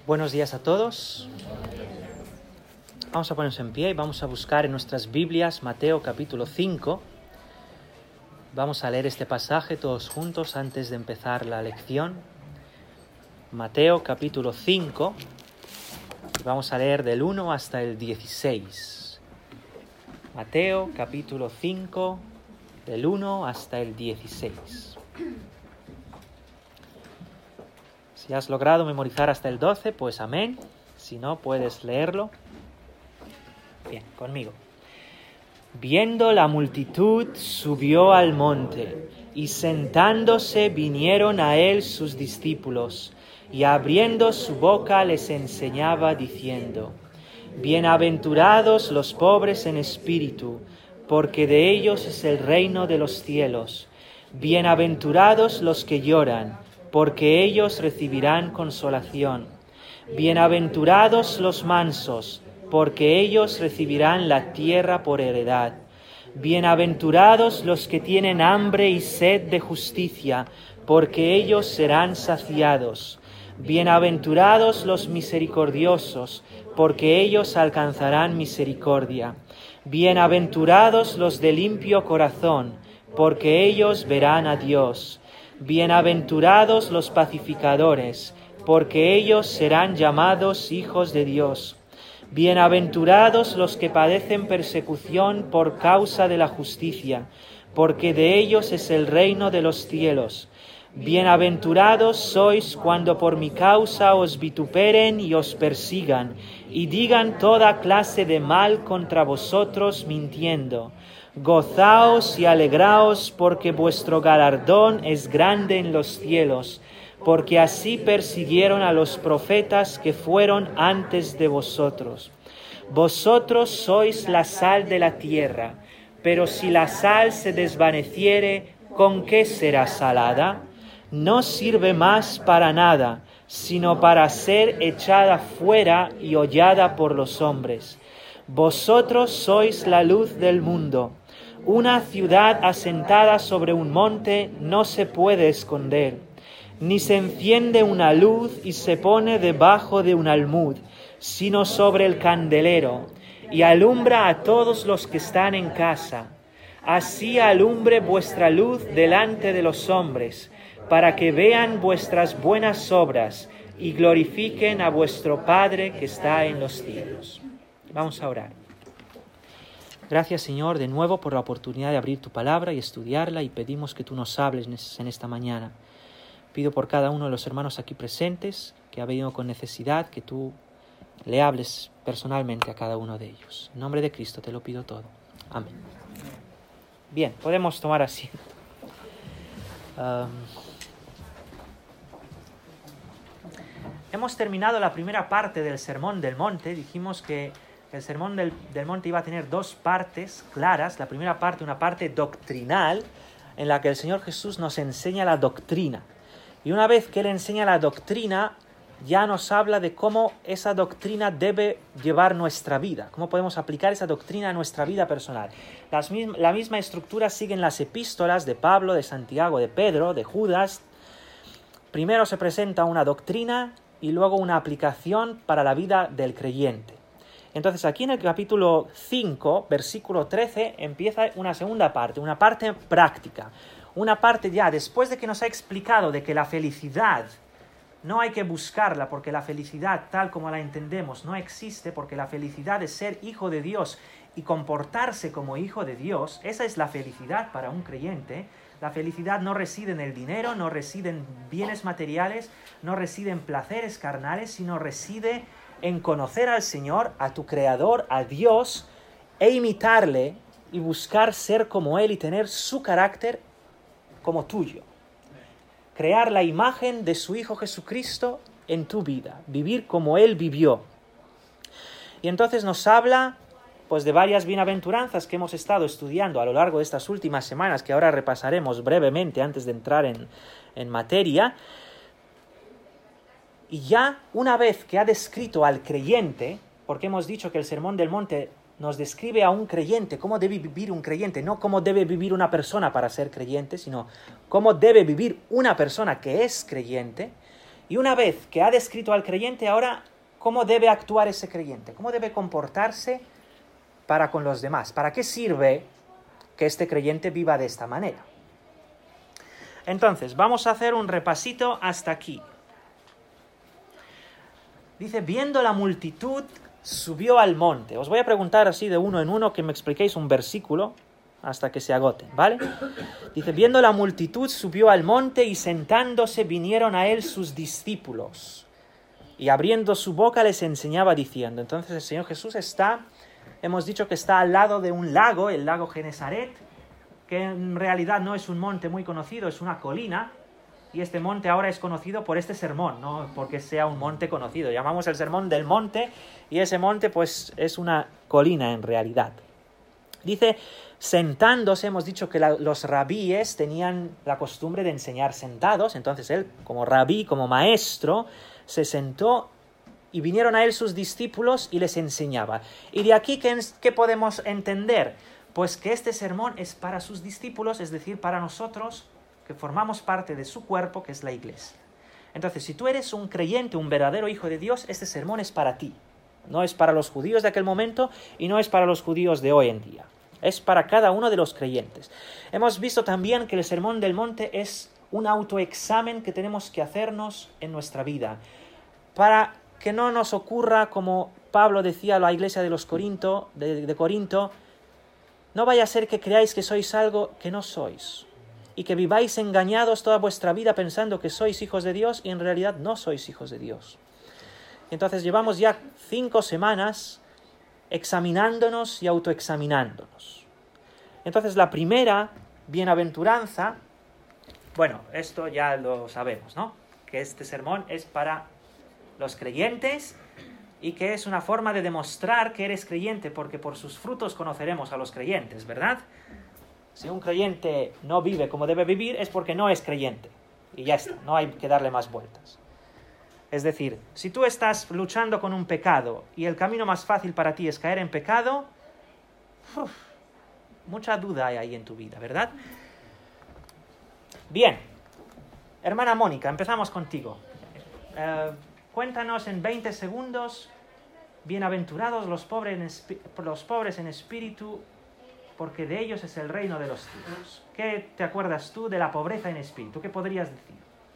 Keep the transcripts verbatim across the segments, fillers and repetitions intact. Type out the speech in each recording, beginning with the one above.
Buenos días a todos. Vamos a ponernos en pie y vamos a buscar en nuestras Biblias Mateo capítulo cinco. Vamos a leer este pasaje todos juntos antes de empezar la lección. Mateo capítulo cinco. Vamos a leer del uno hasta el dieciséis. Mateo capítulo cinco, del uno hasta el dieciséis. Si has logrado memorizar hasta el doce, pues amén. Si no, puedes leerlo. Bien, conmigo. Viendo la multitud, subió al monte, y sentándose vinieron a él sus discípulos, y abriendo su boca les enseñaba diciendo: Bienaventurados los pobres en espíritu, porque de ellos es el reino de los cielos. Bienaventurados los que lloran, porque ellos recibirán consolación. Bienaventurados los mansos, porque ellos recibirán la tierra por heredad. Bienaventurados los que tienen hambre y sed de justicia, porque ellos serán saciados. Bienaventurados los misericordiosos, porque ellos alcanzarán misericordia. Bienaventurados los de limpio corazón, porque ellos verán a Dios. Bienaventurados los pacificadores, porque ellos serán llamados hijos de Dios. Bienaventurados los que padecen persecución por causa de la justicia, porque de ellos es el reino de los cielos. Bienaventurados sois cuando por mi causa os vituperen y os persigan, y digan toda clase de mal contra vosotros mintiendo. Gozaos y alegraos, porque vuestro galardón es grande en los cielos, porque así persiguieron a los profetas que fueron antes de vosotros. Vosotros sois la sal de la tierra, pero si la sal se desvaneciere, ¿con qué será salada? No sirve más para nada, sino para ser echada fuera y hollada por los hombres. Vosotros sois la luz del mundo. Una ciudad asentada sobre un monte no se puede esconder, ni se enciende una luz y se pone debajo de un almud, sino sobre el candelero, y alumbra a todos los que están en casa. Así alumbre vuestra luz delante de los hombres, para que vean vuestras buenas obras y glorifiquen a vuestro Padre que está en los cielos. Vamos a orar. Gracias, Señor, de nuevo por la oportunidad de abrir tu palabra y estudiarla, y pedimos que tú nos hables en esta mañana. Pido por cada uno de los hermanos aquí presentes que ha venido con necesidad, que tú le hables personalmente a cada uno de ellos. En nombre de Cristo te lo pido todo. Amén. Bien, podemos tomar asiento. Um, hemos terminado la primera parte del Sermón del Monte. Dijimos que el Sermón del, del Monte iba a tener dos partes claras. La primera parte, una parte doctrinal, en la que el Señor Jesús nos enseña la doctrina. Y una vez que Él enseña la doctrina, ya nos habla de cómo esa doctrina debe llevar nuestra vida, cómo podemos aplicar esa doctrina a nuestra vida personal. Las, la misma estructura siguen las epístolas de Pablo, de Santiago, de Pedro, de Judas. Primero se presenta una doctrina y luego una aplicación para la vida del creyente. Entonces aquí en el capítulo cinco, versículo trece, empieza una segunda parte, una parte práctica. Una parte ya, después de que nos ha explicado de que la felicidad no hay que buscarla, porque la felicidad tal como la entendemos no existe, porque la felicidad es ser hijo de Dios y comportarse como hijo de Dios. Esa es la felicidad para un creyente. La felicidad no reside en el dinero, no reside en bienes materiales, no reside en placeres carnales, sino reside en conocer al Señor, a tu Creador, a Dios, e imitarle y buscar ser como Él y tener su carácter como tuyo. Crear la imagen de su Hijo Jesucristo en tu vida, vivir como Él vivió. Y entonces nos habla pues de varias bienaventuranzas que hemos estado estudiando a lo largo de estas últimas semanas, que ahora repasaremos brevemente antes de entrar en, en materia. Y ya una vez que ha descrito al creyente, porque hemos dicho que el Sermón del Monte nos describe a un creyente, cómo debe vivir un creyente, no cómo debe vivir una persona para ser creyente, sino cómo debe vivir una persona que es creyente. Y una vez que ha descrito al creyente, ahora, ¿cómo debe actuar ese creyente? ¿Cómo debe comportarse para con los demás? ¿Para qué sirve que este creyente viva de esta manera? Entonces, vamos a hacer un repasito hasta aquí. Dice, viendo la multitud, subió al monte. Os voy a preguntar así de uno en uno que me expliquéis un versículo hasta que se agoten, ¿vale? Dice, viendo la multitud, subió al monte y sentándose vinieron a él sus discípulos. Y abriendo su boca les enseñaba diciendo. Entonces el Señor Jesús está, hemos dicho que está al lado de un lago, el lago Genesaret, que en realidad no es un monte muy conocido, es una colina. Y este monte ahora es conocido por este sermón, no porque sea un monte conocido. Llamamos el sermón del monte y ese monte pues es una colina en realidad. Dice, sentándose, hemos dicho que la, los rabíes tenían la costumbre de enseñar sentados. Entonces él, como rabí, como maestro, se sentó y vinieron a él sus discípulos y les enseñaba. Y de aquí, ¿qué, qué podemos entender? Pues que este sermón es para sus discípulos, es decir, para nosotros, que formamos parte de su cuerpo, que es la iglesia. Entonces, si tú eres un creyente, un verdadero hijo de Dios, este sermón es para ti. No es para los judíos de aquel momento y no es para los judíos de hoy en día. Es para cada uno de los creyentes. Hemos visto también que el Sermón del Monte es un autoexamen que tenemos que hacernos en nuestra vida, para que no nos ocurra, como Pablo decía a la iglesia de, los Corinto, de, de Corinto, no vaya a ser que creáis que sois algo que no sois, y que viváis engañados toda vuestra vida pensando que sois hijos de Dios y en realidad no sois hijos de Dios. Entonces llevamos ya cinco semanas examinándonos y autoexaminándonos. Entonces la primera bienaventuranza, bueno, esto ya lo sabemos, ¿no? Que este sermón es para los creyentes y que es una forma de demostrar que eres creyente, porque por sus frutos conoceremos a los creyentes, ¿verdad? Si un creyente no vive como debe vivir es porque no es creyente. Y ya está, no hay que darle más vueltas. Es decir, si tú estás luchando con un pecado y el camino más fácil para ti es caer en pecado, uf, mucha duda hay ahí en tu vida, ¿verdad? Bien, hermana Mónica, empezamos contigo. Eh, cuéntanos en veinte segundos, bienaventurados los pobres, en espi- los pobres en espíritu, porque de ellos es el reino de los cielos. ¿Qué te acuerdas tú de la pobreza en espíritu? ¿Qué podrías decir?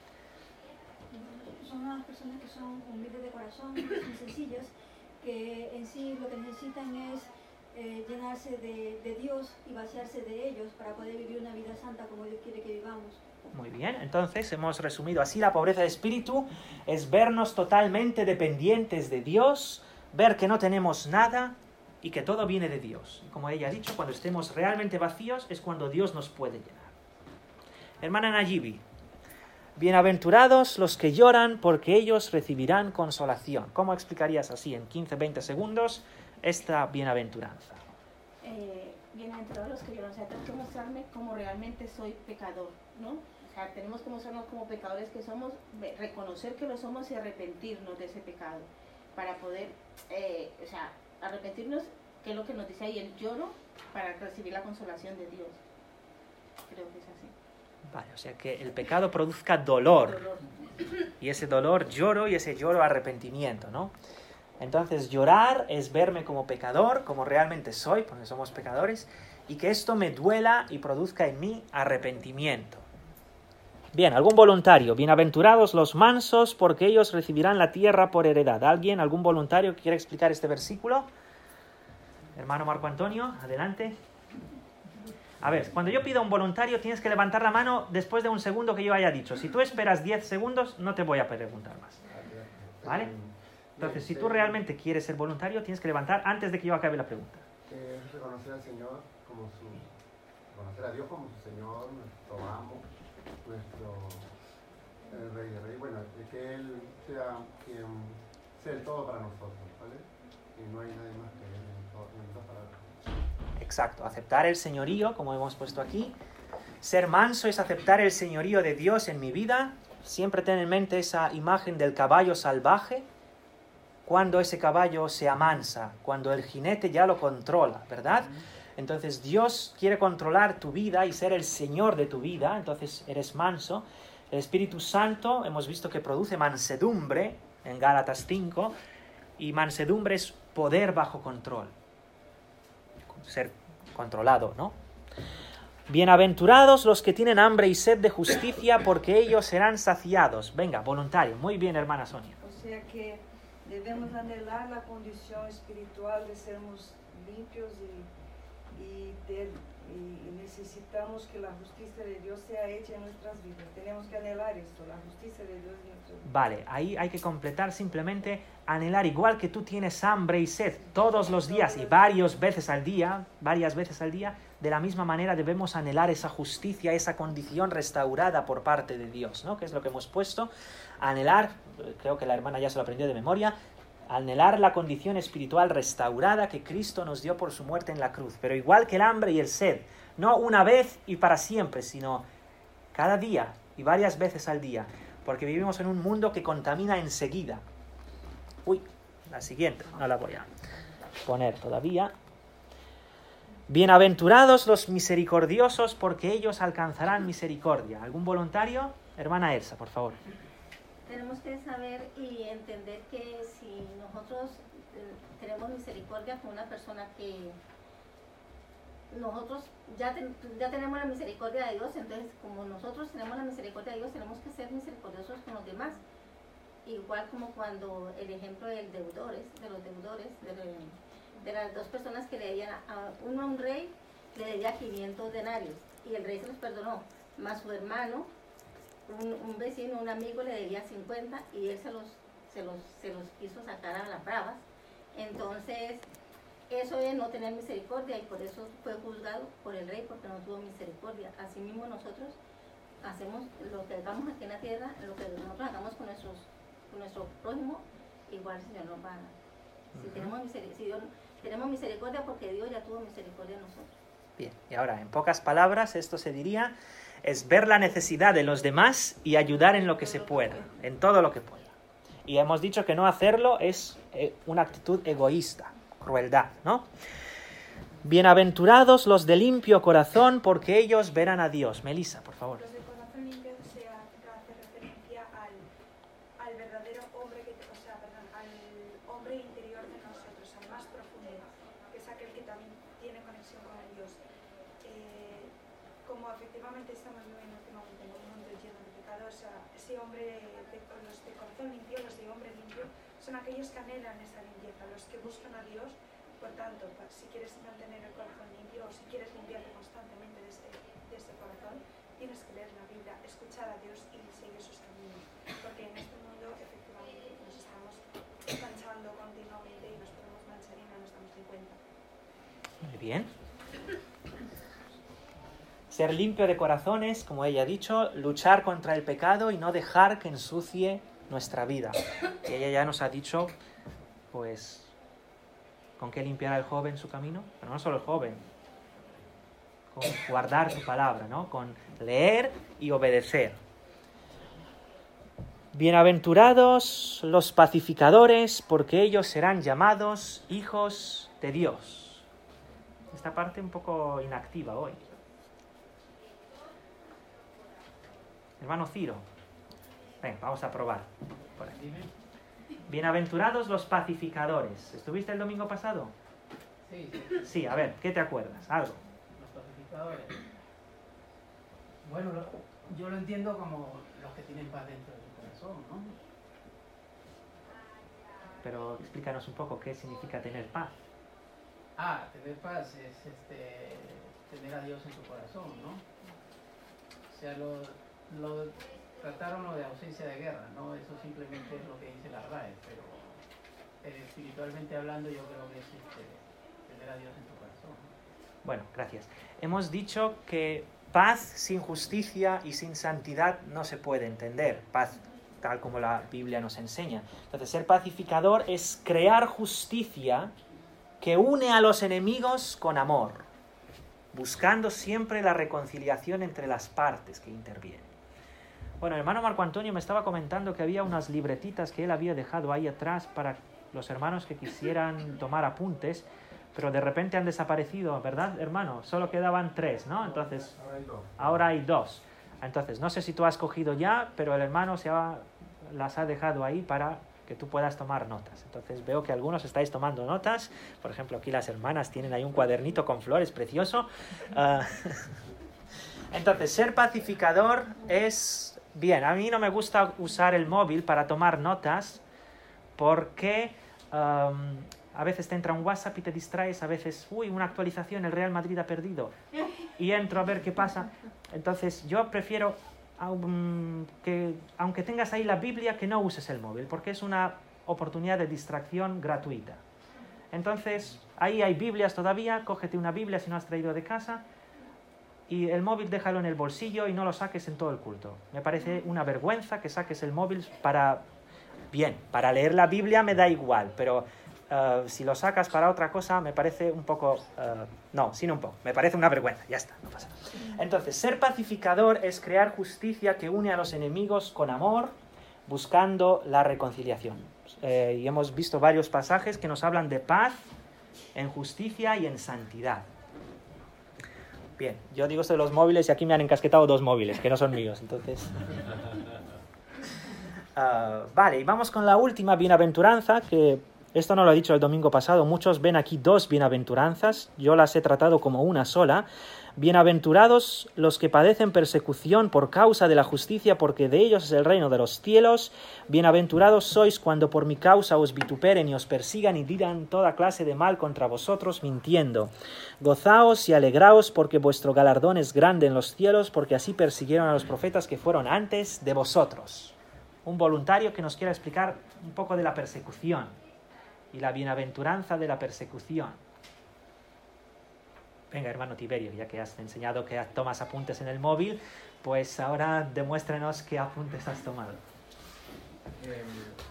Son las personas que son humildes de corazón, que son sencillas, que en sí lo que necesitan es eh, llenarse de, de Dios y vaciarse de ellos para poder vivir una vida santa como Dios quiere que vivamos. Muy bien, entonces hemos resumido así la pobreza de espíritu, es vernos totalmente dependientes de Dios, ver que no tenemos nada y que todo viene de Dios. Como ella ha dicho, cuando estemos realmente vacíos es cuando Dios nos puede llenar. Hermana Nayibi, bienaventurados los que lloran porque ellos recibirán consolación. ¿Cómo explicarías así en quince a veinte segundos esta bienaventuranza? Eh, bienaventurados los que lloran, o sea, tengo que mostrarme como realmente soy pecador, ¿no? O sea, tenemos que mostrarnos como pecadores que somos, reconocer que lo somos y arrepentirnos de ese pecado, para poder, eh, o sea, arrepentirnos, que es lo que nos dice ahí el lloro, para recibir la consolación de Dios. Creo que es así. Vale, o sea que el pecado produzca dolor, Dolor. y ese dolor lloro y ese lloro arrepentimiento, ¿no? Entonces llorar es verme como pecador, como realmente soy, porque somos pecadores, y que esto me duela y produzca en mí arrepentimiento. Bien, algún voluntario. Bienaventurados los mansos, porque ellos recibirán la tierra por heredad. ¿Alguien, algún voluntario que quiera explicar este versículo? Hermano Marco Antonio, adelante. A ver, cuando yo pido un voluntario tienes que levantar la mano después de un segundo que yo haya dicho. Si tú esperas diez segundos, no te voy a preguntar más. ¿Vale? Entonces, si tú realmente quieres ser voluntario, tienes que levantar antes de que yo acabe la pregunta. Es reconocer al Señor como su... Reconocer a Dios como su Señor, nuestro amo, nuestro el Rey de Rey. Bueno, que Él sea quien sea el todo para nosotros, ¿vale? Y no hay nadie más que Él en todo, en todas palabras. Exacto, aceptar el señorío, como hemos puesto aquí. Ser manso es aceptar el señorío de Dios en mi vida. Siempre ten en mente esa imagen del caballo salvaje, cuando ese caballo se amansa, cuando el jinete ya lo controla, ¿verdad? Entonces Dios quiere controlar tu vida y ser el Señor de tu vida, entonces eres manso. El Espíritu Santo hemos visto que produce mansedumbre en Gálatas cinco, y mansedumbre es poder bajo control, ser controlado, ¿no? Bienaventurados los que tienen hambre y sed de justicia, porque ellos serán saciados. Venga, voluntario. Muy bien, hermana Sonia. O sea que debemos anhelar la condición espiritual de sermos limpios y, y, de, y necesitamos que la justicia de Dios sea hecha en nuestras vidas. Tenemos que anhelar esto, la justicia de Dios en nuestras vidas. Vale, ahí hay que completar simplemente anhelar, igual que tú tienes hambre y sed todos los días y varias veces al día, varias veces al día, de la misma manera debemos anhelar esa justicia, esa condición restaurada por parte de Dios, ¿no? Que es lo que hemos puesto. Anhelar, creo que la hermana ya se lo aprendió de memoria, anhelar la condición espiritual restaurada que Cristo nos dio por su muerte en la cruz. Pero igual que el hambre y el sed, no una vez y para siempre, sino cada día y varias veces al día, porque vivimos en un mundo que contamina enseguida. Uy, la siguiente, no la voy a poner todavía. Bienaventurados los misericordiosos, porque ellos alcanzarán misericordia. ¿Algún voluntario? Hermana Elsa, por favor. Tenemos que saber y entender que si nosotros eh, tenemos misericordia con una persona que nosotros ya, ten, ya tenemos la misericordia de Dios, entonces como nosotros tenemos la misericordia de Dios, tenemos que ser misericordiosos con los demás. Igual como cuando el ejemplo del deudores, de los deudores, de, de las dos personas que le debían a uno a un rey, le debía quinientos denarios y el rey se los perdonó, más su hermano, un, un vecino, un amigo le debía cincuenta y él se los, se los, se los quiso sacar a las bravas. Entonces eso es no tener misericordia y por eso fue juzgado por el rey, porque no tuvo misericordia. Asimismo nosotros hacemos lo que hagamos aquí en la tierra, lo que nosotros hagamos con, nuestros, con nuestro prójimo, igual el Señor nos va a dar. Si, uh-huh. tenemos, misericordia, si Dios, tenemos misericordia porque Dios ya tuvo misericordia de nosotros. Bien, y ahora en pocas palabras esto se diría, es ver la necesidad de los demás y ayudar en lo que se pueda, en todo lo que pueda. Y hemos dicho que no hacerlo es una actitud egoísta, crueldad, ¿no? Bienaventurados los de limpio corazón, porque ellos verán a Dios. Melissa, por favor. Los de corazón limpio se hace referencia al, al verdadero hombre, que, o sea, perdón, al hombre interior de nosotros, al más profundo, que es aquel que también tiene conexión con el Dios. Eh, como efectivamente estamos viviendo últimamente en un mundo lleno de pecados, o sea, ese hombre, de, los de corazón limpio, los de hombre limpio, son aquellos que anhelan esa limpieza, los que buscan a Dios. Por tanto, si quieres mantener el corazón limpio o si quieres limpiarte constantemente desde, desde el corazón, tienes que leer la Biblia, escuchar a Dios y seguir sus caminos. Porque en este mundo, efectivamente, nos estamos manchando continuamente y nos podemos manchar y no nos damos ni cuenta. Muy bien. Ser limpio de corazones, como ella ha dicho, luchar contra el pecado y no dejar que ensucie nuestra vida. Y ella ya nos ha dicho, pues, ¿con qué limpiará el joven su camino? Pero no solo el joven, con guardar su palabra, ¿no? Con leer y obedecer. Bienaventurados los pacificadores, porque ellos serán llamados hijos de Dios. Esta parte un poco inactiva hoy. Hermano Ciro, venga, vamos a probar. Por aquí. Bienaventurados los pacificadores. ¿Estuviste el domingo pasado? Sí. Sí, a ver, ¿qué te acuerdas? Algo. Los pacificadores. Bueno, lo, yo lo entiendo como los que tienen paz dentro de su corazón, ¿no? Pero explícanos un poco qué significa tener paz. Ah, tener paz es este, tener a Dios en tu corazón, ¿no? O sea, lo, lo trataron lo de ausencia de guerra, ¿no? Eso simplemente es lo que dice la R A E, pero eh, espiritualmente hablando yo creo que es este, tener a Dios en tu corazón. Bueno, gracias. Hemos dicho que paz sin justicia y sin santidad no se puede entender. Paz tal como la Biblia nos enseña. Entonces, ser pacificador es crear justicia que une a los enemigos con amor, buscando siempre la reconciliación entre las partes que intervienen. Bueno, el hermano Marco Antonio me estaba comentando que había unas libretitas que él había dejado ahí atrás para los hermanos que quisieran tomar apuntes, pero de repente han desaparecido, ¿verdad, hermano? Solo quedaban tres, ¿no? Entonces, ahora hay dos. Ahora hay dos. Entonces, no sé si tú has cogido ya, pero el hermano se ha, las ha dejado ahí para que tú puedas tomar notas. Entonces veo que algunos estáis tomando notas. Por ejemplo, aquí las hermanas tienen ahí un cuadernito con flores precioso. Uh, Entonces, ser pacificador es... Bien, a mí no me gusta usar el móvil para tomar notas porque um, a veces te entra un WhatsApp y te distraes, a veces, uy, una actualización, el Real Madrid ha perdido. Y entro a ver qué pasa. Entonces, yo prefiero... que aunque tengas ahí la Biblia, que no uses el móvil, porque es una oportunidad de distracción gratuita. Entonces, ahí hay Biblias todavía, cógete una Biblia si no has traído de casa, y el móvil déjalo en el bolsillo y no lo saques en todo el culto. Me parece una vergüenza que saques el móvil para... Bien, para leer la Biblia me da igual, pero uh, si lo sacas para otra cosa me parece un poco... Uh, no, sin un poco, me parece una vergüenza, ya está, no pasa nada. Entonces, ser pacificador es crear justicia que une a los enemigos con amor, buscando la reconciliación. Eh, y hemos visto varios pasajes que nos hablan de paz, en justicia y en santidad. Bien, yo digo esto de los móviles y aquí me han encasquetado dos móviles, que no son míos, entonces... Uh, vale, y vamos con la última bienaventuranza, que esto no lo he dicho el domingo pasado, muchos ven aquí dos bienaventuranzas, yo las he tratado como una sola. Bienaventurados los que padecen persecución por causa de la justicia, porque de ellos es el reino de los cielos. Bienaventurados sois cuando por mi causa os vituperen y os persigan y digan toda clase de mal contra vosotros mintiendo. Gozaos y alegraos, porque vuestro galardón es grande en los cielos, porque así persiguieron a los profetas que fueron antes de vosotros. Un voluntario que nos quiera explicar un poco de la persecución y la bienaventuranza de la persecución. Venga, hermano Tiberio, ya que has enseñado que tomas apuntes en el móvil, pues ahora demuéstrenos qué apuntes has tomado. Eh,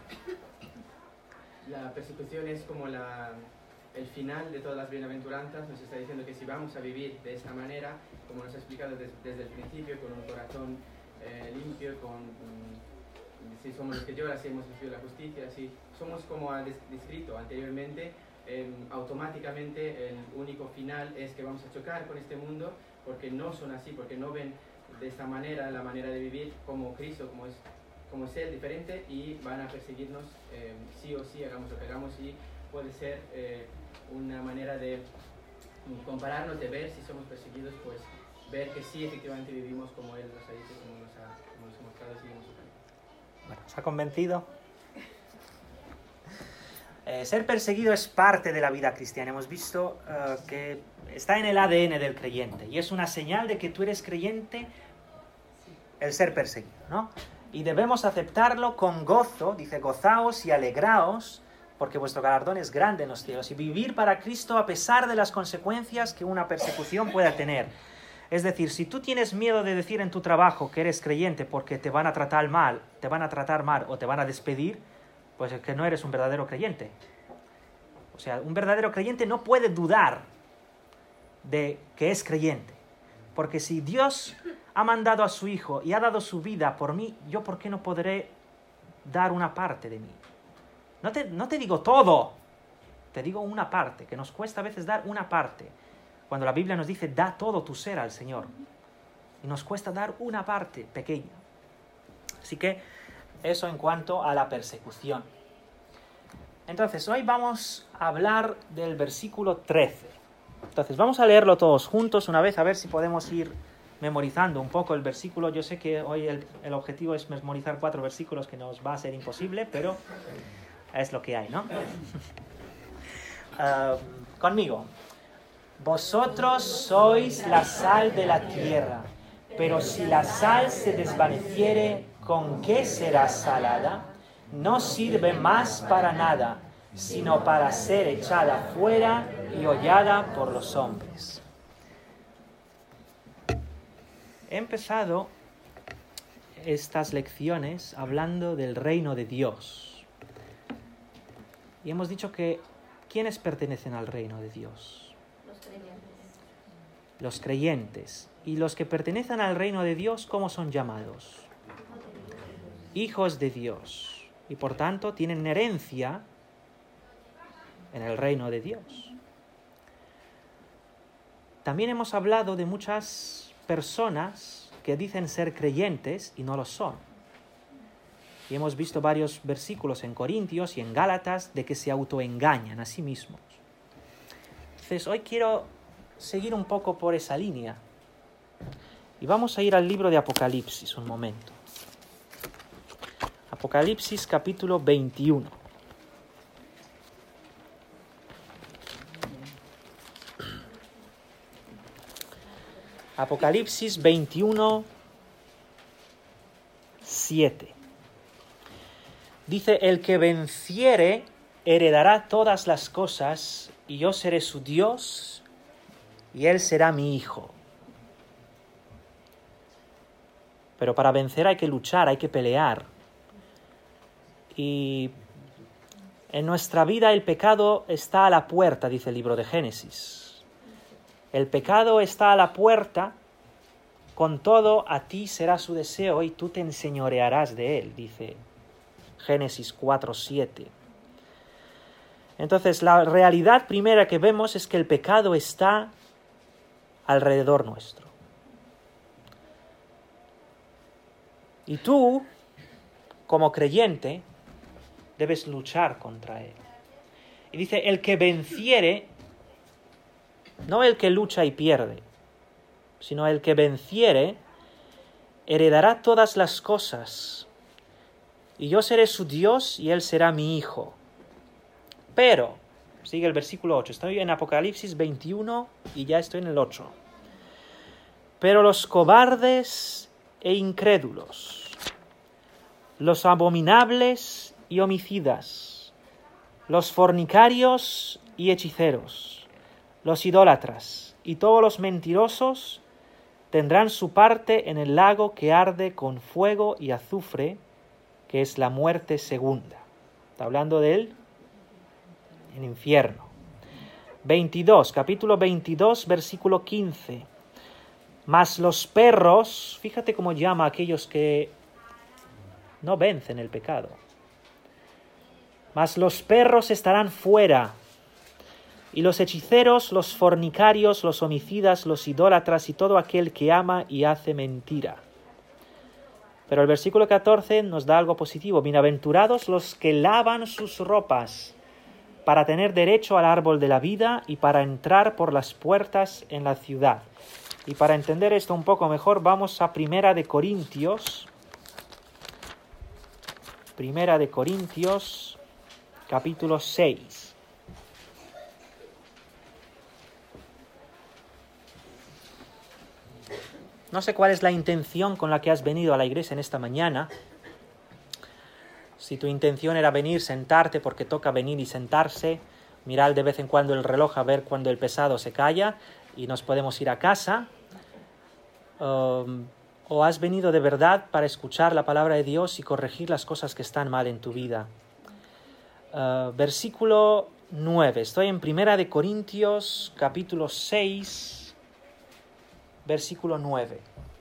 la persecución es como la, el final de todas las bienaventuranzas. Nos está diciendo que si vamos a vivir de esta manera, como nos ha explicado des, desde el principio, con un corazón eh, limpio, con, um, si somos los que lloran, si hemos recibido la justicia, si somos como ha descrito anteriormente, Eh, automáticamente el único final es que vamos a chocar con este mundo, porque no son así, porque no ven de esta manera la manera de vivir como Cristo, como es, como es Él, diferente, y van a perseguirnos eh, sí o sí, hagamos lo que hagamos, y puede ser eh, una manera de compararnos, de ver si somos perseguidos, pues ver que sí efectivamente vivimos como Él nos ha dicho, como nos ha, como nos ha mostrado, seguimos su camino. Bueno, ¿os ha convencido? Eh, ser perseguido es parte de la vida cristiana. Hemos visto uh, que está en el A D N del creyente y es una señal de que tú eres creyente el ser perseguido, ¿no? Y debemos aceptarlo con gozo, dice, gozaos y alegraos, porque vuestro galardón es grande en los cielos, y vivir para Cristo a pesar de las consecuencias que una persecución pueda tener. Es decir, si tú tienes miedo de decir en tu trabajo que eres creyente porque te van a tratar mal, te van a tratar mal o te van a despedir, pues es que no eres un verdadero creyente. O sea, un verdadero creyente no puede dudar de que es creyente. Porque si Dios ha mandado a su Hijo y ha dado su vida por mí, ¿yo por qué no podré dar una parte de mí? No te, no te digo todo, te digo una parte, que nos cuesta a veces dar una parte. Cuando la Biblia nos dice, da todo tu ser al Señor. Y nos cuesta dar una parte pequeña. Así que eso en cuanto a la persecución. Entonces, hoy vamos a hablar del versículo trece. Entonces, vamos a leerlo todos juntos una vez, a ver si podemos ir memorizando un poco el versículo. Yo sé que hoy el, el objetivo es memorizar cuatro versículos, que nos va a ser imposible, pero es lo que hay, ¿no? uh, conmigo. Vosotros sois la sal de la tierra, pero si la sal se desvaneciere, ¿con qué será salada? No sirve más para nada, sino para ser echada fuera y hollada por los hombres. He empezado estas lecciones hablando del reino de Dios. Y hemos dicho que ¿quiénes pertenecen al reino de Dios? Los creyentes. Los creyentes. Y los que pertenecen al reino de Dios, ¿cómo son llamados? Hijos de Dios. Y por tanto tienen herencia en el reino de Dios. También hemos hablado de muchas personas que dicen ser creyentes y no lo son. Y hemos visto varios versículos en Corintios y en Gálatas de que se autoengañan a sí mismos. Entonces, hoy quiero seguir un poco por esa línea. Y vamos a ir al libro de Apocalipsis un momento. Apocalipsis capítulo veintiuno. Apocalipsis veintiuno, siete. Dice, el que venciere heredará todas las cosas, y yo seré su Dios, y él será mi hijo. Pero para vencer hay que luchar, hay que pelear. Y en nuestra vida el pecado está a la puerta, dice el libro de Génesis. El pecado está a la puerta, con todo a ti será su deseo y tú te enseñorearás de él, dice Génesis cuatro, siete. Entonces, la realidad primera que vemos es que el pecado está alrededor nuestro. Y tú, como creyente, debes luchar contra él. Y dice, el que venciere, no el que lucha y pierde, sino el que venciere, heredará todas las cosas. Y yo seré su Dios y él será mi hijo. Pero, sigue el versículo ocho, estoy en Apocalipsis veintiuno y ya estoy en el ocho. Pero los cobardes e incrédulos, los abominables y homicidas, los fornicarios y hechiceros, los idólatras y todos los mentirosos tendrán su parte en el lago que arde con fuego y azufre, que es la muerte segunda. Está hablando de él, el infierno. veintidós, capítulo veintidós, versículo quince. Mas los perros, fíjate cómo llama a aquellos que no vencen el pecado. Mas los perros estarán fuera, y los hechiceros, los fornicarios, los homicidas, los idólatras y todo aquel que ama y hace mentira. Pero el versículo catorce nos da algo positivo. Bienaventurados los que lavan sus ropas para tener derecho al árbol de la vida y para entrar por las puertas en la ciudad. Y para entender esto un poco mejor, vamos a Primera de Corintios. Primera de Corintios, capítulo seis. No sé cuál es la intención con la que has venido a la iglesia en esta mañana. Si tu intención era venir, sentarte porque toca venir y sentarse, mirar de vez en cuando el reloj a ver cuando el pesado se calla y nos podemos ir a casa. Um, o has venido de verdad para escuchar la palabra de Dios y corregir las cosas que están mal en tu vida. Uh, versículo nueve. Estoy en Primera de Corintios, capítulo seis. Versículo nueve.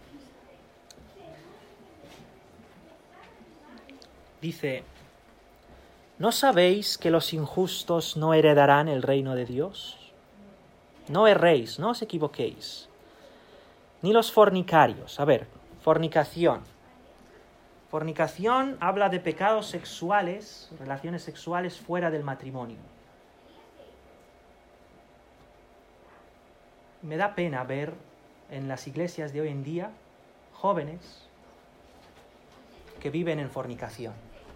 Dice, ¿no sabéis que los injustos no heredarán el reino de Dios? No erréis, no os equivoquéis. Ni los fornicarios. A ver, fornicación. Fornicación habla de pecados sexuales, relaciones sexuales fuera del matrimonio. Me da pena ver en las iglesias de hoy en día jóvenes que viven en fornicación.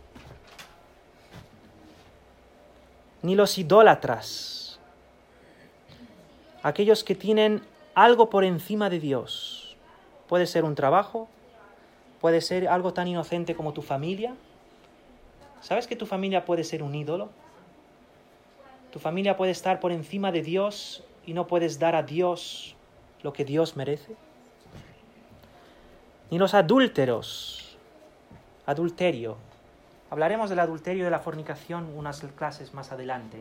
Ni los idólatras, aquellos que tienen algo por encima de Dios. Puede ser un trabajo, puede ser algo tan inocente como tu familia. ¿Sabes que tu familia puede ser un ídolo? Tu familia puede estar por encima de Dios y no puedes dar a Dios lo que Dios merece. Ni los adúlteros, adulterio. Hablaremos del adulterio y de la fornicación unas clases más adelante.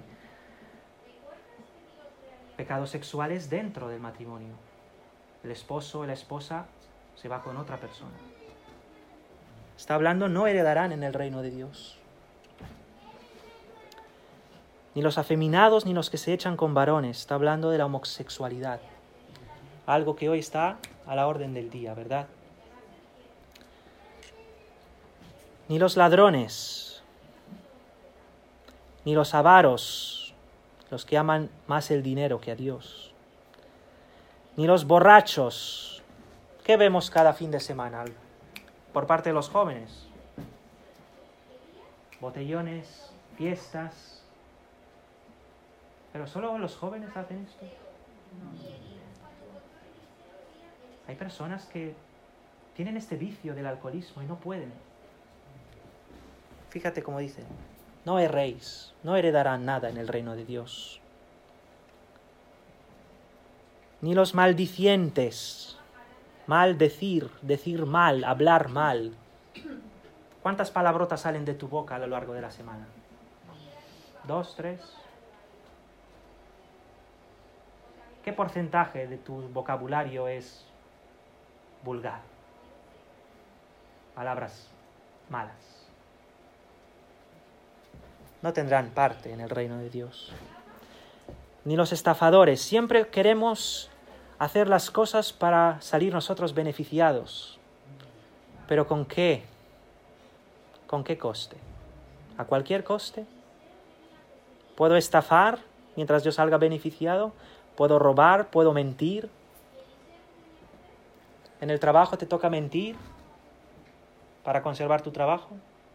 Pecados sexuales dentro del matrimonio. El esposo o la esposa se va con otra persona. Está hablando, no heredarán en el reino de Dios. Ni los afeminados ni los que se echan con varones. Está hablando de la homosexualidad. Algo que hoy está a la orden del día, ¿verdad? ni los ladrones, ni los avaros, los que aman más el dinero que a Dios, ni los borrachos. ¿Qué vemos cada fin de semana por parte de los jóvenes? Botellones, fiestas. ¿Pero solo los jóvenes hacen esto? Hay personas que tienen este vicio del alcoholismo y no pueden. Fíjate cómo dice: no erréis, no heredarán nada en el reino de Dios. Ni los maldicientes, maldecir, decir mal, hablar mal. ¿Cuántas palabrotas salen de tu boca a lo largo de la semana? ¿Dos, tres? ¿Qué porcentaje de tu vocabulario es vulgar? Palabras malas. No tendrán parte en el reino de Dios. Ni los estafadores. Siempre queremos hacer las cosas para salir nosotros beneficiados. ¿Pero con qué? ¿Con qué coste? ¿A cualquier coste? ¿Puedo estafar mientras yo salga beneficiado? ¿Puedo robar? ¿Puedo mentir? ¿En el trabajo te toca mentir para conservar tu trabajo?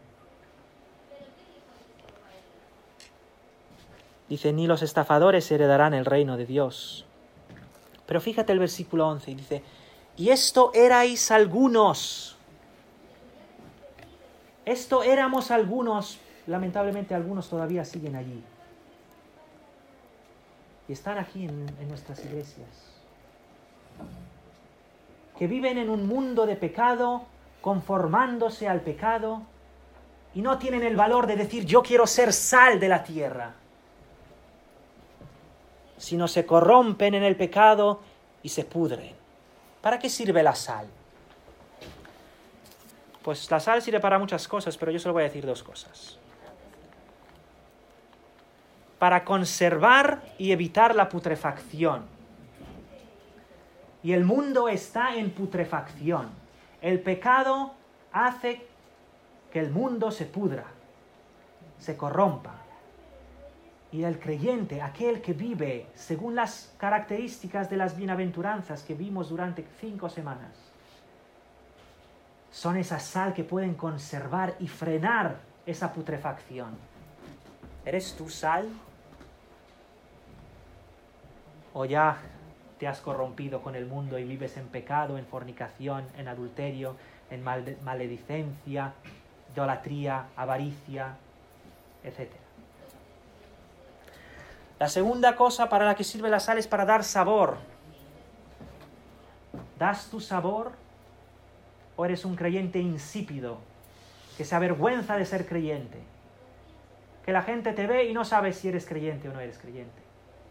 Dice: ni los estafadores heredarán el reino de Dios. Pero fíjate el versículo once, y dice: y esto erais algunos. Esto éramos algunos. Lamentablemente algunos todavía siguen allí. Y están aquí en, en nuestras iglesias. Que viven en un mundo de pecado, conformándose al pecado, y no tienen el valor de decir: yo quiero ser sal de la tierra. Sino se corrompen en el pecado y se pudren. ¿Para qué sirve la sal? Pues la sal sirve para muchas cosas, pero yo solo voy a decir dos cosas. Para conservar y evitar la putrefacción. Y el mundo está en putrefacción. El pecado hace que el mundo se pudra, se corrompa. Y el creyente, aquel que vive según las características de las bienaventuranzas que vimos durante cinco semanas, son esa sal que pueden conservar y frenar esa putrefacción. ¿Eres tú sal? ¿O ya te has corrompido con el mundo y vives en pecado, en fornicación, en adulterio, en mal- maledicencia, idolatría, avaricia, etcétera? La segunda cosa para la que sirve la sal es para dar sabor. ¿Das tu sabor? ¿O eres un creyente insípido que se avergüenza de ser creyente? Que la gente te ve y no sabe si eres creyente o no eres creyente.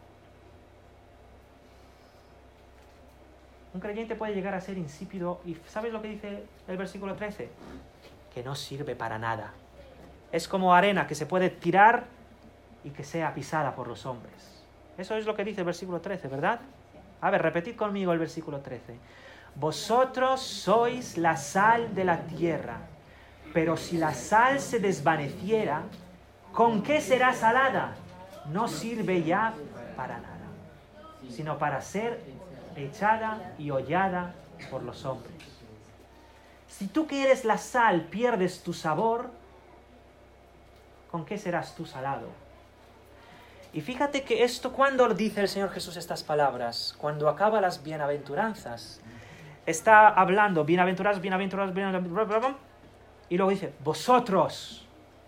Un creyente puede llegar a ser insípido y ¿sabes lo que dice el versículo trece? Que no sirve para nada. Es como arena que se puede tirar y que sea pisada por los hombres. Eso es lo que dice el versículo trece, ¿verdad? A ver, repetid conmigo el versículo trece. Vosotros sois la sal de la tierra, pero si la sal se desvaneciera, ¿con qué será salada? No sirve ya para nada, sino para ser echada y hollada por los hombres. Si tú que eres la sal pierdes tu sabor, ¿con qué serás tú salado? Y fíjate que esto, ¿cuándo dice el Señor Jesús estas palabras? Cuando acaba las bienaventuranzas. Está hablando, bienaventurados, bienaventurados, bienaventurados, y luego dice, vosotros.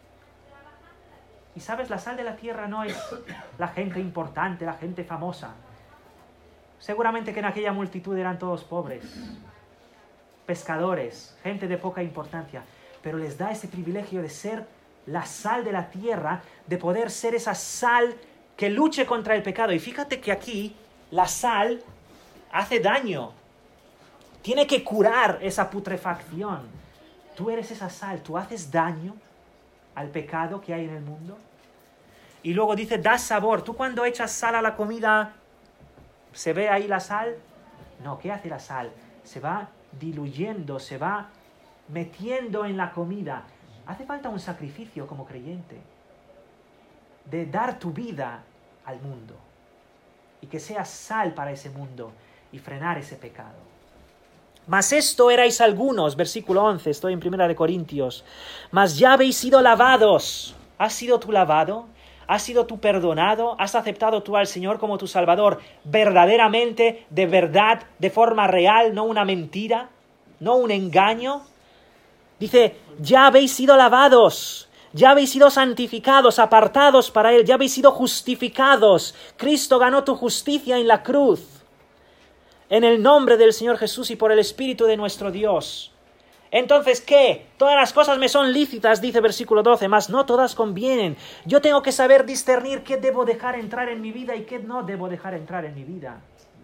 Y sabes, la sal de la tierra no es la gente importante, la gente famosa. Seguramente que en aquella multitud eran todos pobres, pescadores, gente de poca importancia, pero les da ese privilegio de ser la sal de la tierra, de poder ser esa sal que luche contra el pecado. Y fíjate que aquí la sal hace daño, tiene que curar esa putrefacción. Tú eres esa sal, tú haces daño al pecado que hay en el mundo. Y luego dice, da sabor. Tú cuando echas sal a la comida, ¿se ve ahí la sal? No, ¿qué hace la sal? Se va diluyendo, se va metiendo en la comida, Hace falta un sacrificio como creyente, de dar tu vida al mundo y que seas sal para ese mundo y frenar ese pecado. Mas esto erais algunos, versículo once, estoy en Primera de Corintios, mas ya habéis sido lavados. ¿Has sido tú lavado? ¿Has sido tú perdonado? ¿Has aceptado tú al Señor como tu Salvador verdaderamente, de verdad, de forma real, no una mentira, no un engaño? Dice, ya habéis sido lavados, ya habéis sido santificados, apartados para Él, ya habéis sido justificados. Cristo ganó tu justicia en la cruz. En el nombre del Señor Jesús y por el Espíritu de nuestro Dios. Entonces, ¿qué? Todas las cosas me son lícitas, dice versículo doce, mas no todas convienen. Yo tengo que saber discernir qué debo dejar entrar en mi vida y qué no debo dejar entrar en mi vida.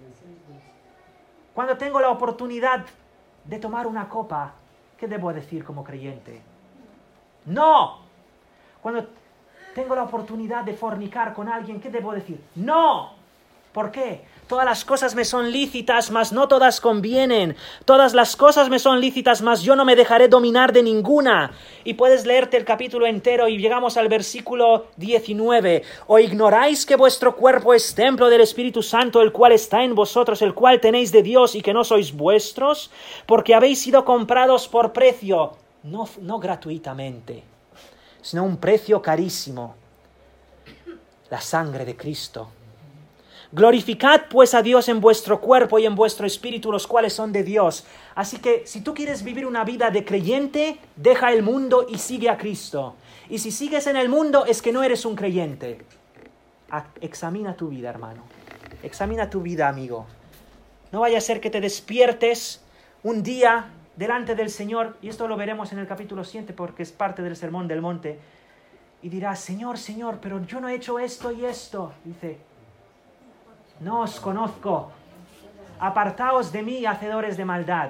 Cuando tengo la oportunidad de tomar una copa, ¿qué debo decir como creyente? ¡No! Cuando tengo la oportunidad de fornicar con alguien, ¿qué debo decir? ¡No! ¿Por qué? Todas las cosas me son lícitas, mas no todas convienen. Todas las cosas me son lícitas, mas yo no me dejaré dominar de ninguna. Y puedes leerte el capítulo entero y llegamos al versículo diecinueve. ¿O ignoráis que vuestro cuerpo es templo del Espíritu Santo, el cual está en vosotros, el cual tenéis de Dios y que no sois vuestros? Porque habéis sido comprados por precio, no, no gratuitamente, sino un precio carísimo, la sangre de Cristo. Glorificad pues a Dios en vuestro cuerpo y en vuestro espíritu, los cuales son de Dios. Así que si tú quieres vivir una vida de creyente, deja el mundo y sigue a Cristo. Y si sigues en el mundo es que no eres un creyente. Examina tu vida, hermano. Examina tu vida, amigo. No vaya a ser que te despiertes un día delante del Señor, y esto lo veremos en el capítulo siete porque es parte del Sermón del Monte, y dirás, Señor, Señor, pero yo no he hecho esto y esto. Dice, no os conozco, apartaos de mí, hacedores de maldad.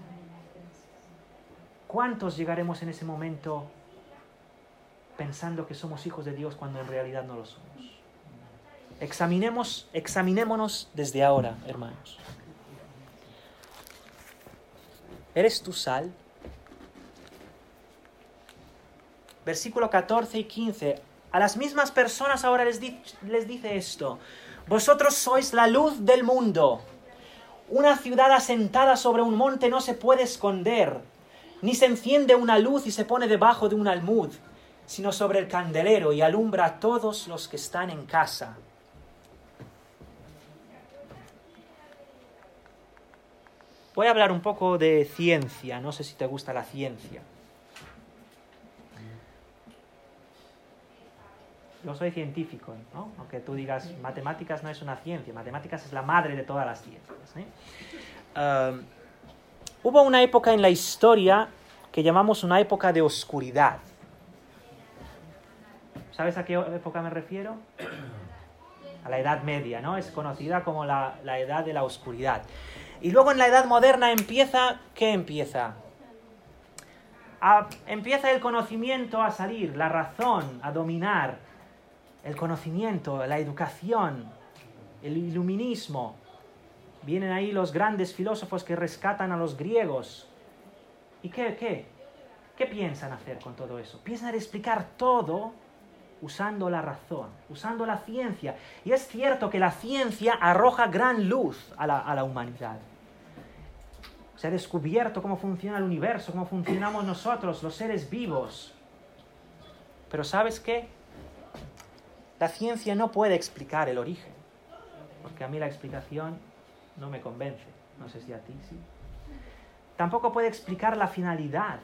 ¿Cuántos llegaremos en ese momento pensando que somos hijos de Dios cuando en realidad no lo somos? Examinemos, examinémonos desde ahora, hermanos. ¿Eres tú sal? Versículo catorce y quince. A las mismas personas ahora les, di- les dice esto. Vosotros sois la luz del mundo. Una ciudad asentada sobre un monte no se puede esconder, ni se enciende una luz y se pone debajo de un almud, sino sobre el candelero y alumbra a todos los que están en casa. Voy a hablar un poco de ciencia, no sé si te gusta la ciencia. Yo soy científico, ¿no? Aunque tú digas, matemáticas no es una ciencia, matemáticas es la madre de todas las ciencias, ¿eh? Uh, hubo una época en la historia que llamamos una época de oscuridad. ¿Sabes a qué época me refiero? A la Edad Media, ¿no? Es conocida como la, la Edad de la Oscuridad. Y luego en la Edad Moderna empieza, ¿qué empieza? A, empieza el conocimiento a salir, la razón a dominar. El conocimiento, la educación, el iluminismo. Vienen ahí los grandes filósofos que rescatan a los griegos. ¿Y qué, qué? ¿Qué piensan hacer con todo eso? Piensan explicar todo usando la razón, usando la ciencia. Y es cierto que la ciencia arroja gran luz a la, a la humanidad. Se ha descubierto cómo funciona el universo, cómo funcionamos nosotros, los seres vivos. Pero ¿sabes qué? La ciencia no puede explicar el origen, porque a mí la explicación no me convence. No sé si a ti sí. Tampoco puede explicar la finalidad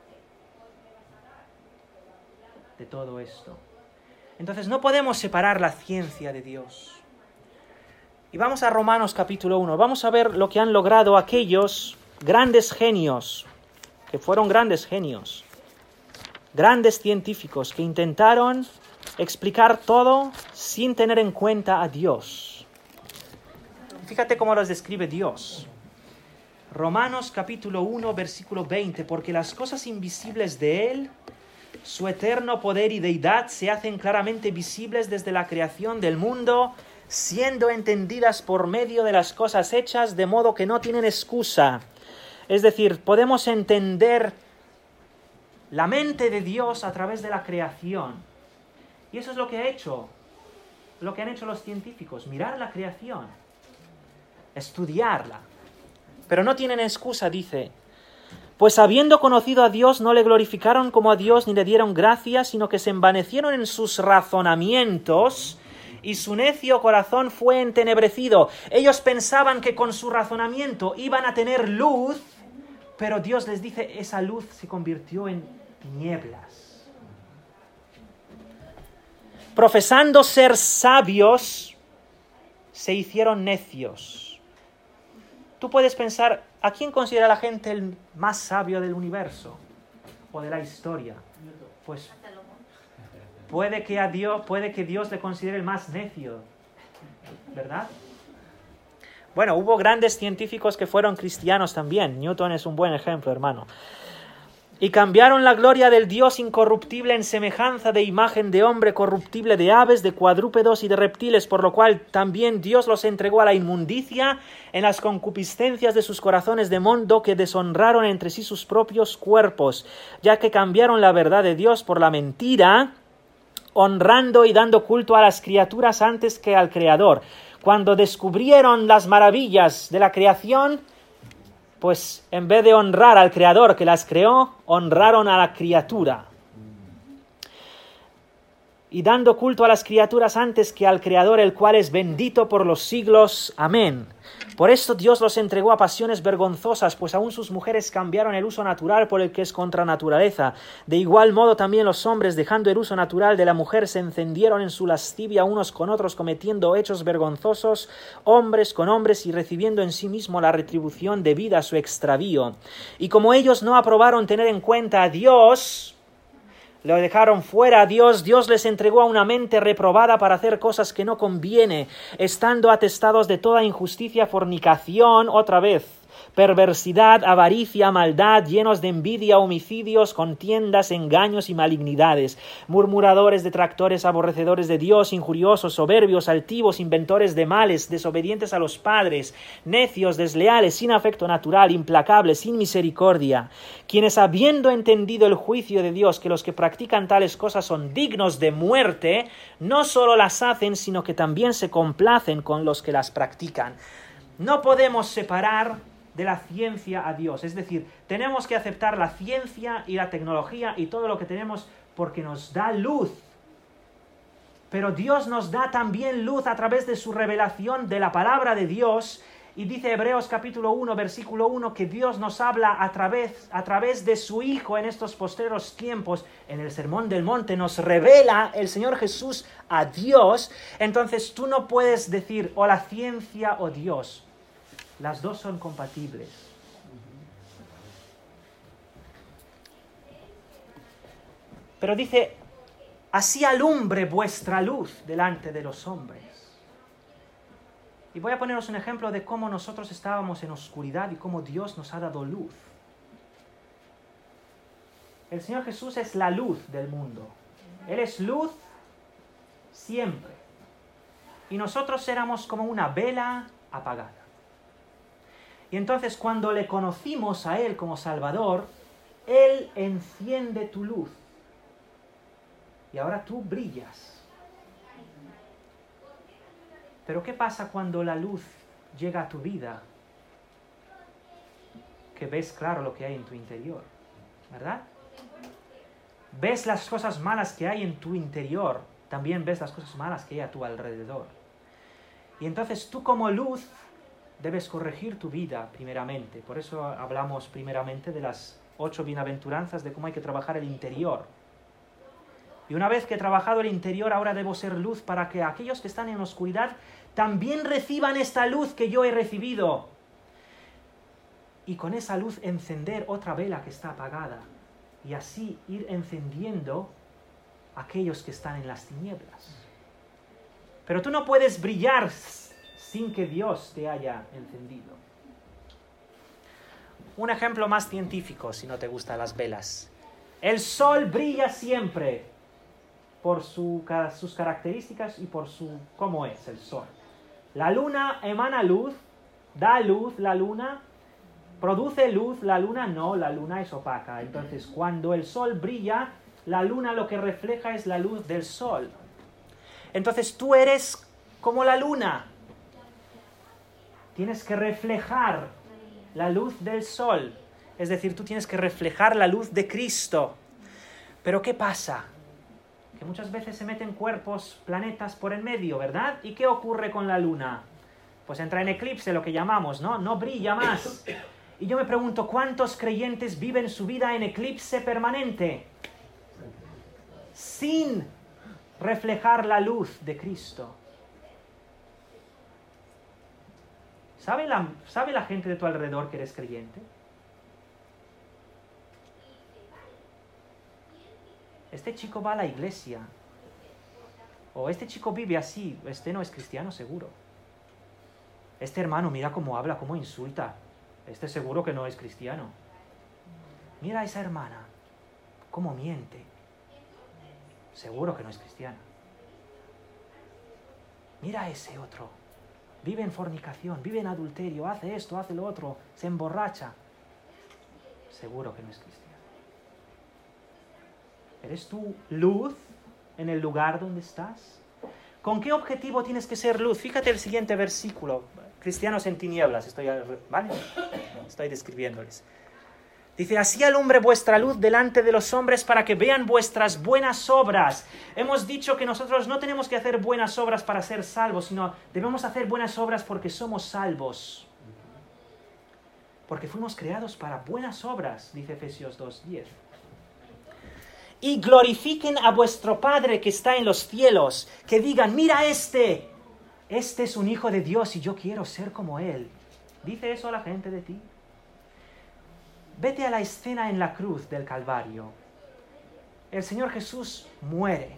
de todo esto. Entonces no podemos separar la ciencia de Dios. Y vamos a Romanos capítulo uno. Vamos a ver lo que han logrado aquellos grandes genios, que fueron grandes genios, grandes científicos que intentaron explicar todo sin tener en cuenta a Dios. Fíjate cómo los describe Dios. Romanos capítulo uno, versículo veinte. Porque las cosas invisibles de Él, su eterno poder y deidad, se hacen claramente visibles desde la creación del mundo, siendo entendidas por medio de las cosas hechas, de modo que no tienen excusa. Es decir, podemos entender la mente de Dios a través de la creación. Y eso es lo que ha hecho, lo que han hecho los científicos, mirar la creación, estudiarla. Pero no tienen excusa, dice, pues habiendo conocido a Dios no le glorificaron como a Dios ni le dieron gracias, sino que se envanecieron en sus razonamientos y su necio corazón fue entenebrecido. Ellos pensaban que con su razonamiento iban a tener luz, pero Dios les dice, esa luz se convirtió en tinieblas. Profesando ser sabios, se hicieron necios. Tú puedes pensar, ¿a quién considera la gente el más sabio del universo o de la historia? Pues puede que a Dios, puede que Dios le considere el más necio, ¿verdad? Bueno, hubo grandes científicos que fueron cristianos también. Newton es un buen ejemplo, hermano. Y cambiaron la gloria del Dios incorruptible en semejanza de imagen de hombre corruptible, de aves, de cuadrúpedos y de reptiles, por lo cual también Dios los entregó a la inmundicia en las concupiscencias de sus corazones de modo que deshonraron entre sí sus propios cuerpos, ya que cambiaron la verdad de Dios por la mentira, honrando y dando culto a las criaturas antes que al Creador. Cuando descubrieron las maravillas de la creación, pues en vez de honrar al Creador que las creó, honraron a la criatura. Y dando culto a las criaturas antes que al Creador, el cual es bendito por los siglos. Amén. Por esto Dios los entregó a pasiones vergonzosas, pues aún sus mujeres cambiaron el uso natural por el que es contra naturaleza. De igual modo también los hombres, dejando el uso natural de la mujer, se encendieron en su lascivia unos con otros, cometiendo hechos vergonzosos, hombres con hombres, y recibiendo en sí mismo la retribución debida a su extravío. Y como ellos no aprobaron tener en cuenta a Dios, lo dejaron fuera a Dios, Dios les entregó a una mente reprobada para hacer cosas que no conviene, estando atestados de toda injusticia, fornicación, otra vez, perversidad, avaricia, maldad, llenos de envidia, homicidios, contiendas, engaños y malignidades, murmuradores, detractores, aborrecedores de Dios, injuriosos, soberbios, altivos, inventores de males, desobedientes a los padres, necios, desleales, sin afecto natural, implacables, sin misericordia, quienes habiendo entendido el juicio de Dios, que los que practican tales cosas son dignos de muerte, no solo las hacen, sino que también se complacen con los que las practican. No podemos separar de la ciencia a Dios, es decir, tenemos que aceptar la ciencia y la tecnología y todo lo que tenemos porque nos da luz, pero Dios nos da también luz a través de su revelación de la palabra de Dios, y dice Hebreos capítulo uno, versículo uno, que Dios nos habla a través, a través de su Hijo en estos postreros tiempos. En el Sermón del Monte nos revela el Señor Jesús a Dios. Entonces tú no puedes decir o la ciencia o Dios. Las dos son compatibles. Pero dice, así alumbre vuestra luz delante de los hombres. Y voy a poneros un ejemplo de cómo nosotros estábamos en oscuridad y cómo Dios nos ha dado luz. El Señor Jesús es la luz del mundo. Él es luz siempre. Y nosotros éramos como una vela apagada. Y entonces cuando le conocimos a Él como Salvador, Él enciende tu luz. Y ahora tú brillas. Pero ¿qué pasa cuando la luz llega a tu vida? Que ves claro lo que hay en tu interior, ¿verdad? Ves las cosas malas que hay en tu interior, también ves las cosas malas que hay a tu alrededor. Y entonces tú como luz debes corregir tu vida primeramente. Por eso hablamos primeramente de las ocho bienaventuranzas, de cómo hay que trabajar el interior. Y una vez que he trabajado el interior, ahora debo ser luz para que aquellos que están en oscuridad también reciban esta luz que yo he recibido. Y con esa luz encender otra vela que está apagada. Y así ir encendiendo a aquellos que están en las tinieblas. Pero tú no puedes brillar sin que Dios te haya encendido. Un ejemplo más científico, si no te gustan las velas. El sol brilla siempre por su, sus características y por su cómo es el sol. La luna emana luz, da luz la luna, ¿Produce luz la luna? No, la luna es opaca. Entonces, cuando el sol brilla, la luna lo que refleja es la luz del sol. Entonces, tú eres como la luna. Tienes que reflejar la luz del sol. Es decir, tú tienes que reflejar la luz de Cristo. Pero ¿qué pasa? Que muchas veces se meten cuerpos, planetas por en medio, ¿verdad? ¿Y qué ocurre con la luna? Pues entra en eclipse, lo que llamamos, ¿no? No brilla más. Y yo me pregunto, ¿cuántos creyentes viven su vida en eclipse permanente? Sin reflejar la luz de Cristo. ¿Sabe la, ¿Sabe la gente de tu alrededor que eres creyente? Este chico va a la iglesia. O este chico vive así. Este no es cristiano, seguro. Este hermano, mira cómo habla, cómo insulta. Este seguro que no es cristiano. Mira a esa hermana, cómo miente. Seguro que no es cristiano. Mira a ese otro. Vive en fornicación, vive en adulterio, hace esto, hace lo otro, se emborracha. Seguro que no es cristiano. ¿Eres tú luz en el lugar donde estás? ¿Con qué objetivo tienes que ser luz? Fíjate el siguiente versículo. Cristianos en tinieblas, estoy, ¿vale? Estoy describiéndoles. Dice, así alumbre vuestra luz delante de los hombres para que vean vuestras buenas obras. Hemos dicho que nosotros no tenemos que hacer buenas obras para ser salvos, sino debemos hacer buenas obras porque somos salvos. Porque fuimos creados para buenas obras, dice Efesios dos diez. Y glorifiquen a vuestro Padre que está en los cielos, que digan, mira este, este es un hijo de Dios y yo quiero ser como él. ¿Dice eso a la gente de ti? Vete a la escena en la cruz del Calvario. El Señor Jesús muere.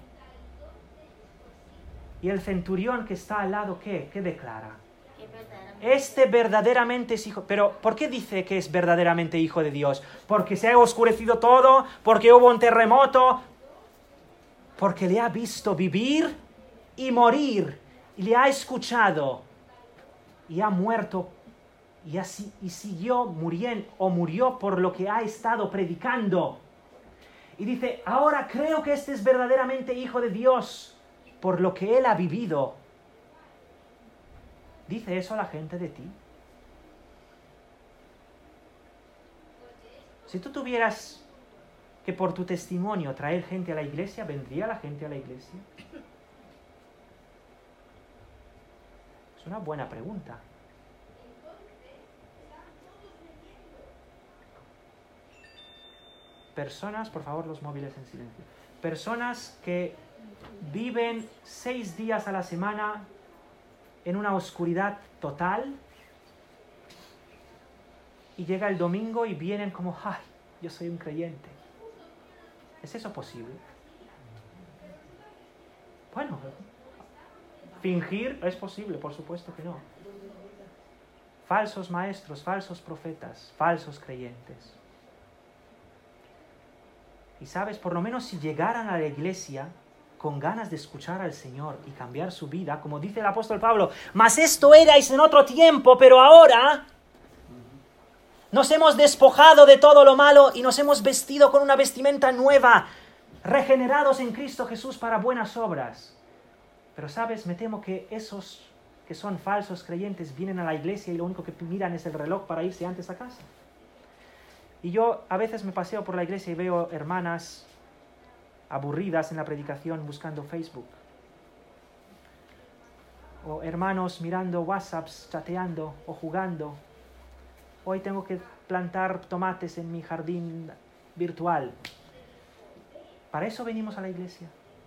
Y el centurión que está al lado, ¿qué? ¿Qué declara? Este verdaderamente es hijo. Pero, ¿por qué dice que es verdaderamente hijo de Dios? ¿Porque se ha oscurecido todo? ¿Porque hubo un terremoto? Porque le ha visto vivir y morir. Y le ha escuchado. Y ha muerto. Y, así, y siguió muriendo, o murió por lo que ha estado predicando. Y dice, ahora creo que este es verdaderamente hijo de Dios, por lo que él ha vivido. ¿Dice eso la gente de ti? Si tú tuvieras que por tu testimonio traer gente a la iglesia, ¿vendría la gente a la iglesia? Es una buena pregunta. Personas, por favor, los móviles en silencio. Personas que viven seis días a la semana en una oscuridad total y llega el domingo y vienen como, ¡ay, yo soy un creyente! ¿Es eso posible? Bueno, fingir es posible, por supuesto que no. Falsos maestros, falsos profetas, falsos creyentes. Y sabes, por lo menos si llegaran a la iglesia con ganas de escuchar al Señor y cambiar su vida, como dice el apóstol Pablo, mas esto erais en otro tiempo, pero ahora nos hemos despojado de todo lo malo y nos hemos vestido con una vestimenta nueva, regenerados en Cristo Jesús para buenas obras. Pero sabes, me temo que esos que son falsos creyentes vienen a la iglesia y lo único que miran es el reloj para irse antes a casa. Y yo a veces me paseo por la iglesia y veo hermanas aburridas en la predicación buscando Facebook. O hermanos mirando WhatsApps, chateando o jugando. Hoy tengo que plantar tomates en mi jardín virtual. ¿Para eso venimos a la iglesia?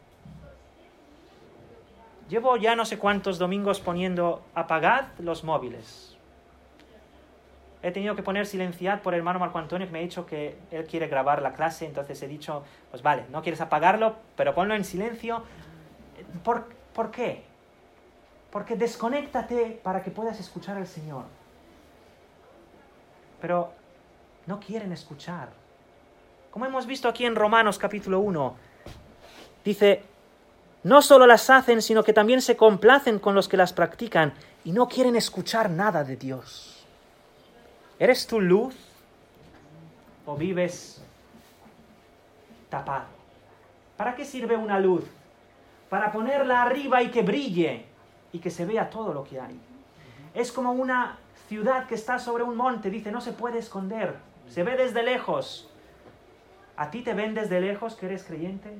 Llevo ya no sé cuántos domingos poniendo apagad los móviles. He tenido que poner silenciar por el hermano Marco Antonio, que me ha dicho que él quiere grabar la clase, entonces he dicho, pues vale, no quieres apagarlo, pero ponlo en silencio. ¿Por, ¿por qué? Porque desconéctate para que puedas escuchar al Señor. Pero no quieren escuchar. Como hemos visto aquí en Romanos capítulo uno, dice, no solo las hacen, sino que también se complacen con los que las practican y no quieren escuchar nada de Dios. ¿Eres tú luz o vives tapado? ¿Para qué sirve una luz? Para ponerla arriba y que brille y que se vea todo lo que hay. Es como una ciudad que está sobre un monte, dice, no se puede esconder, se ve desde lejos. ¿A ti te ven desde lejos que eres creyente?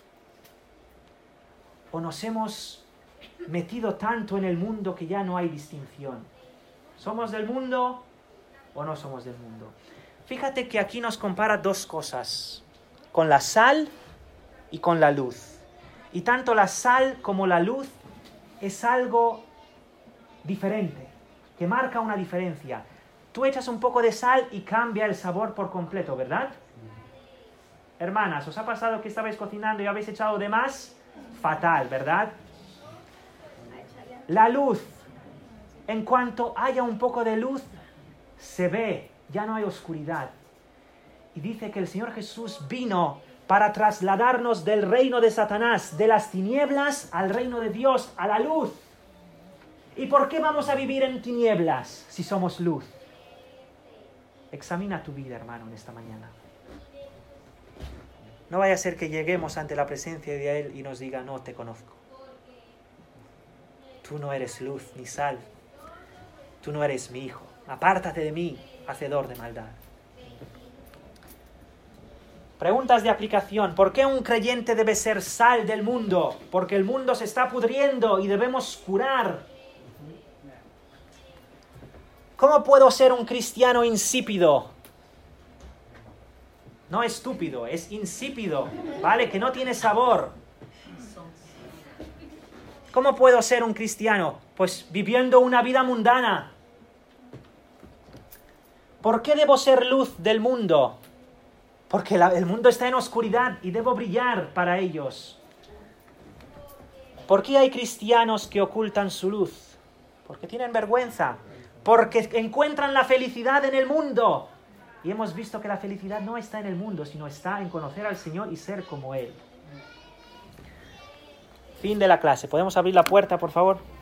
¿O nos hemos metido tanto en el mundo que ya no hay distinción? ¿Somos del mundo o no somos del mundo? Fíjate que aquí nos compara dos cosas, con la sal y con la luz. Y tanto la sal como la luz es algo diferente, que marca una diferencia. Tú echas un poco de sal y cambia el sabor por completo, ¿verdad? Hermanas, ¿os ha pasado que estabais cocinando y habéis echado de más? Fatal, ¿verdad? La luz, en cuanto haya un poco de luz, se ve, ya no hay oscuridad. Y dice que el Señor Jesús vino para trasladarnos del reino de Satanás, de las tinieblas, al reino de Dios, a la luz. ¿Y por qué vamos a vivir en tinieblas si somos luz? Examina tu vida, hermano, en esta mañana. No vaya a ser que lleguemos ante la presencia de Él y nos diga, no te conozco. Tú no eres luz ni sal. Tú no eres mi hijo. Apártate de mí, hacedor de maldad. Preguntas de aplicación. ¿Por qué un creyente debe ser sal del mundo? Porque el mundo se está pudriendo y debemos curar. ¿Cómo puedo ser un cristiano insípido? No estúpido, es insípido, ¿vale? Que no tiene sabor. ¿Cómo puedo ser un cristiano? Pues viviendo una vida mundana. ¿Por qué debo ser luz del mundo? Porque la, el mundo está en oscuridad y debo brillar para ellos. ¿Por qué hay cristianos que ocultan su luz? Porque tienen vergüenza. Porque encuentran la felicidad en el mundo. Y hemos visto que la felicidad no está en el mundo, sino está en conocer al Señor y ser como Él. Fin de la clase. ¿Podemos abrir la puerta, por favor?